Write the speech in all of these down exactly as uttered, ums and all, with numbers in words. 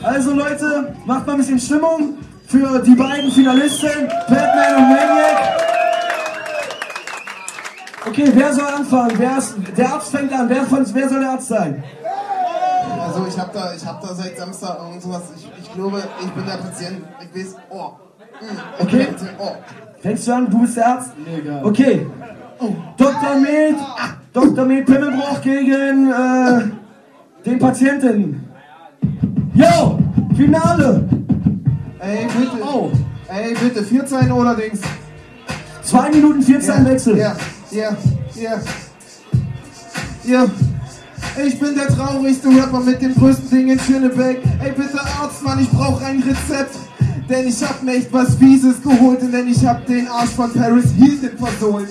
Also Leute, macht mal ein bisschen Stimmung für die beiden Finalisten, Batman und Maniac. Okay, wer soll anfangen? Wer ist, der Arzt fängt an. Wer, von, wer soll der Arzt sein? Also ich hab da, ich hab da seit Samstag und sowas. Ich, ich glaube, ich bin der Patient. Ich weiß, oh. Ich Okay. bin der, oh. Fängst du an? Du bist der Arzt? Mega. Okay. Doktor Med, Doktor Med Pimmelbruch gegen äh, den Patienten. Yo, Finale. Ey, bitte. Oh. Ey, bitte, vierzehn oder Dings. zwei Minuten vierzehn Wechsel. Ja, ja, ja. Ja. Ich bin der traurigste Rapper mit dem größten Ding in Schönebeck. Ey, bitte Arzt, Mann, ich brauch ein Rezept. Denn ich hab mir echt was Fieses geholt, denn ich hab den Arsch von Paris Hilton versohlt.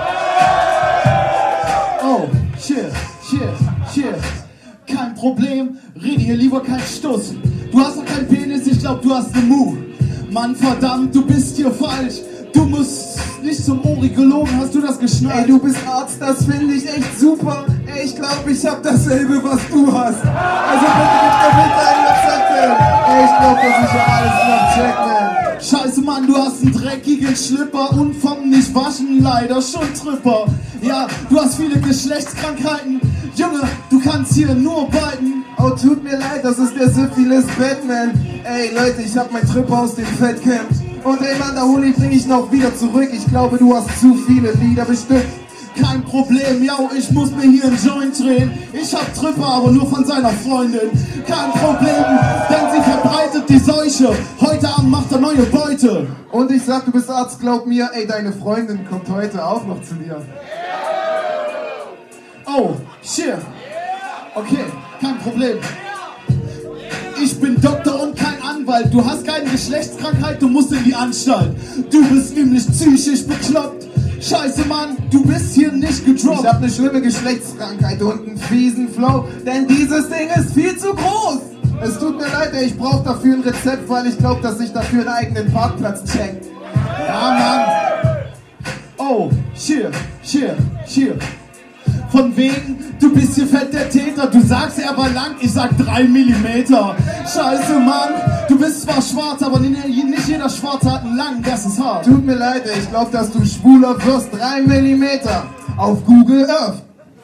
Oh, shit, shit, shit. Kein Problem, rede hier lieber kein Stuss. Du hast doch keinen Penis, ich glaub, du hast ne Mu. Mann, verdammt, du bist hier falsch. Du musst nicht zum Urologen, hast du das geschnallt? Ey, du bist Arzt, das finde ich echt super. Ey, ich glaub, ich hab dasselbe, was du hast. Also bitte gib mir bitte ein Rezept. Ey, ich glaub, das ist ja alles noch check, man. Scheiße, Mann, du hast einen dreckigen Schlipper und vom Nicht-Waschen leider schon Tripper. Ja, du hast viele Geschlechtskrankheiten. Junge, du kannst hier nur biten. Oh, tut mir leid, das ist der Syphilis Batman. Ey, Leute, ich hab mein Tripper aus dem Fettcamp. Und ey, Mann, da hol ich, bring ich noch wieder zurück. Ich glaube, du hast zu viele Lieder bestimmt. Kein Problem, ja, ich muss mir hier einen Joint drehen. Ich hab Tripper, aber nur von seiner Freundin. Kein Problem, denn sie verbreitet die Seuche. Heute Abend macht er neue Beute. Und ich sag, du bist Arzt, glaub mir, ey, deine Freundin kommt heute auch noch zu dir. Oh, shit. Okay, kein Problem. Ich bin Doktor und kein Anwalt. Du hast keine Geschlechtskrankheit, du musst in die Anstalt. Du bist nämlich psychisch bekloppt. Scheiße, Mann, du bist hier nicht gedroppt. Ich hab ne schlimme Geschlechtskrankheit und einen fiesen Flow, denn dieses Ding ist viel zu groß. Es tut mir leid, ey, ich brauch dafür ein Rezept, weil ich glaub, dass ich dafür einen eigenen Parkplatz check. Ja, Mann. Oh, shit, shit, shit. Von wegen, du bist hier fett der Täter. Du sagst, er war lang, ich sag drei Millimeter. Scheiße, Mann, du bist zwar schwarz, aber nicht jeder Schwarze hat einen langen, das ist hart. Tut mir leid, ey, ich glaub, dass du schwuler wirst. Drei Millimeter auf Google Earth.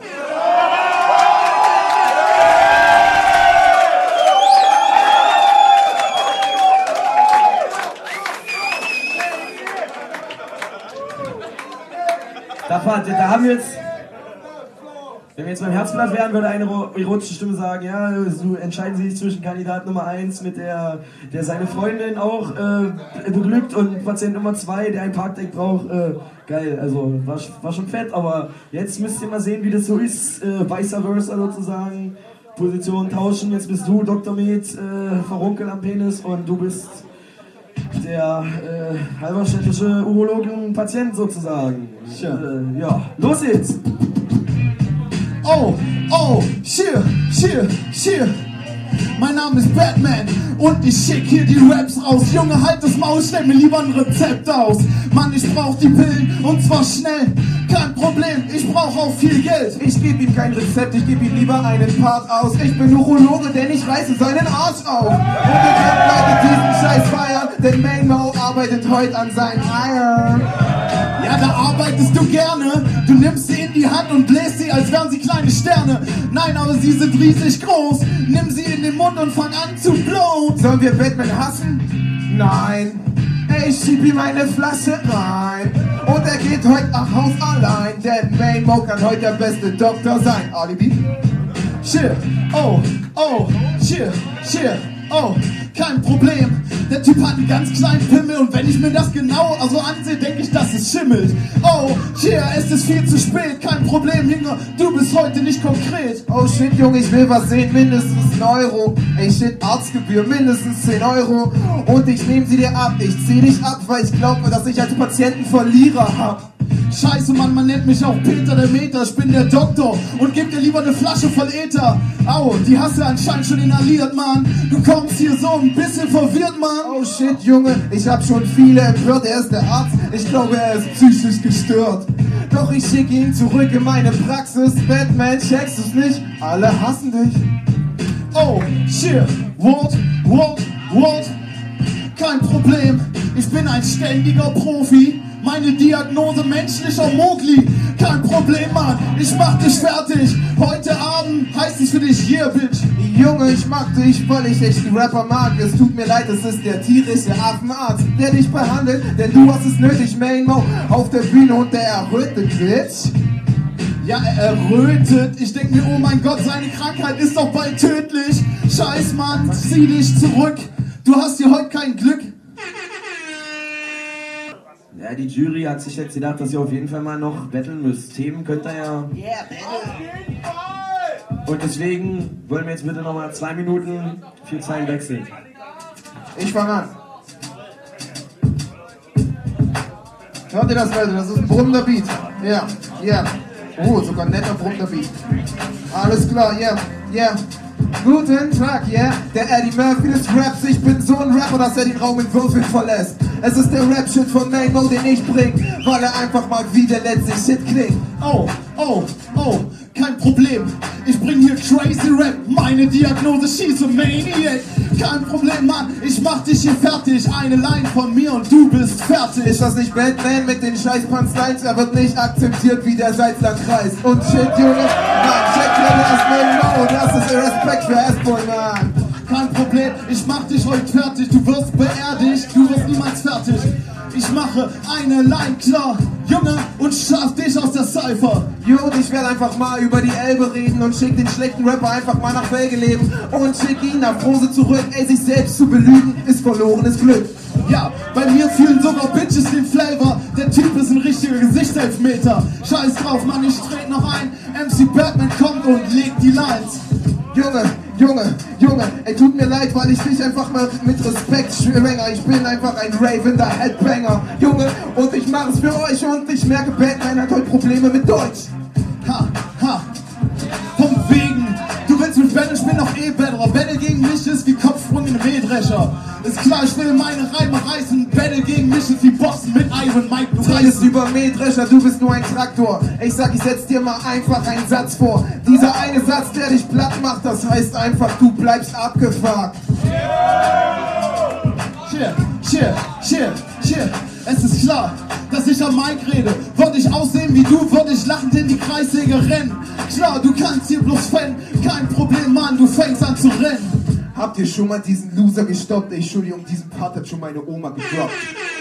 Da, da haben wir jetzt... Wenn wir jetzt beim Herzblatt wären, würde eine erotische Stimme sagen, ja, so entscheiden Sie sich zwischen Kandidat Nummer eins, mit der, der seine Freundin auch äh, beglückt, und Patient Nummer zwei, der ein Parkdeck braucht. Äh, geil, also war, war schon fett, aber jetzt müsst ihr mal sehen, wie das so ist, äh, vice versa sozusagen, Position tauschen. Jetzt bist du Doktor Med, äh, verrunkelt am Penis, und du bist der äh, halberstädtische Urologen-Patient sozusagen. Äh, ja, los jetzt! Oh, oh, shit, shit, shit. Mein Name ist Batman und ich schick hier die Raps raus. Junge, halt das Maul, stell mir lieber ein Rezept aus. Mann, ich brauch die Pillen und zwar schnell. Kein Problem, ich brauch auch viel Geld. Ich geb ihm kein Rezept, ich geb ihm lieber einen Part aus. Ich bin Urologe, denn ich reiße seinen Arsch auf. Und ihr könnt Leute diesen Scheiß feiern, denn Mainmo arbeitet heute an seinen Eiern. Ja, da arbeitest du gerne. Du nimmst sie in die Hand und bläst sie, als wären sie kleine Sterne. Nein, aber sie sind riesig groß. Nimm sie in den Mund und fang an zu blowen. Sollen wir Batman hassen? Nein. Ey, ich schieb ihm eine Flasche rein. Und er geht heute nach Haus allein. Denn Mainmo kann heute der beste Doktor sein. Alibi? Shit, oh, oh, shit, shit, oh, kein Problem. Der Typ hat einen ganz kleinen Pimmel und wenn ich mir das genau also ansehe, denke ich, dass es schimmelt. Oh, shit, es ist viel zu spät, kein Problem, Junge, du bist heute nicht konkret. Oh shit, Junge, ich will was sehen, mindestens ein Euro. Ey shit, Arztgebühr, mindestens zehn Euro. Und ich nehm sie dir ab, ich zieh dich ab, weil ich glaube, dass ich als Patienten Verlierer hab. Scheiße, Mann, man nennt mich auch Peter der Meter. Ich bin der Doktor und geb dir lieber eine Flasche voll Äther. Au, die hast du anscheinend schon inhaliert, Mann. Du kommst hier so ein bisschen verwirrt, Mann. Oh shit, Junge, ich hab schon viele empört. Er ist der Arzt, ich glaube, er ist psychisch gestört. Doch ich schick ihn zurück in meine Praxis. Batman, checkst du's nicht? Alle hassen dich. oh, shit, what, what, what? Kein Problem, ich bin ein ständiger Profi. Meine Diagnose menschlicher Mogli. Kein Problem, Mann, ich mach dich fertig. Heute Abend heißt es für dich, yeah, bitch. Junge, ich mag dich, weil ich echt die Rapper mag. Es tut mir leid, es ist der tierische Affenarzt, der dich behandelt, denn du hast es nötig, Main Mo auf der Bühne und der errötet, bitch. Ja, er errötet. Ich denk mir, oh mein Gott, seine Krankheit ist doch bald tödlich. Scheiß, Mann, zieh dich zurück. Du hast hier heute kein Glück. Ja, die Jury hat sich jetzt gedacht, dass ihr auf jeden Fall mal noch betteln müsst. Themen könnt ihr ja... Yeah, battle. Und deswegen wollen wir jetzt bitte nochmal zwei Minuten vier Zeilen wechseln. Ich fang an. Hört ihr das, Leute? Das ist ein brummender Beat. Ja, yeah, ja. Yeah. Oh, sogar ein netter brummender Beat. Alles klar, ja, yeah, ja. Yeah. Guten Tag, yeah, der Eddie Murphy des Raps. Ich bin so ein Rapper, dass er den Raum in Würfel verlässt. Es ist der Rap-Shit von Main Mo, den ich bring, weil er einfach mal wie der letzte Shit klingt. Oh, oh, oh, kein Problem. Ich bring hier crazy Rap, meine Diagnose Schizomaniac. Kein Problem, Mann, ich mach dich hier fertig. Eine Line von mir und du bist fertig. Ist das nicht Batman mit den scheiß Punchlines? Er wird nicht akzeptiert wie der Salzlandkreis. Und shit, Junge, Mann, check dir das Main Mo, das ist Respekt für S-Boy, Mann. Kein Problem, ich mach dich heute fertig. Du wirst beerdigt, du wirst niemals fertig. Ich mache eine Line klar, Junge, und schaff dich aus der Cypher. Jo, ich werde einfach mal über die Elbe reden und schick den schlechten Rapper einfach mal nach Belgeleben und schick ihn nach Frose zurück. Ey, sich selbst zu belügen ist verlorenes Glück. Ja, bei mir fühlen sogar Bitches den Flavor. Der Typ ist ein richtiger Gesichtselfmeter. Scheiß drauf, Mann, ich trete noch ein. M C Batman kommt und legt die Lines. Junge, Junge, Junge, ey, tut mir leid, weil ich dich einfach mal mit Respekt schwinge. Ich bin einfach ein ravender Headbanger, Junge, und ich mach es für euch und ich merke, Batman hat heute Probleme mit Deutsch. Ha, ha, vom wegen, du willst mit Battle, ich bin noch eh Battler. Battle gegen mich ist wie Kopfsprung in Mähdrescher. Ist klar, ich will meine Reime reißen. Battle gegen mich ist wie Boxen mit Iron Mike. Du redest über Mähdrescher, du bist nur ein Traktor. Ich sag, ich setz dir mal einfach einen Satz vor. Dieser eine Satz, der dich platt macht, das heißt einfach, du bleibst abgefuckt. Cheer, cheer, cheer, cheer. Es ist klar, dass ich am Mic rede. Würde ich aussehen wie du, würde ich lachend in die Kreissäge rennen. Klar, du kannst hier bloß fannen. Kein Problem, Mann, du fängst an zu rennen. Habt ihr schon mal diesen Loser gestoppt? Ey, Entschuldigung, diesen Part hat schon meine Oma gedroppt.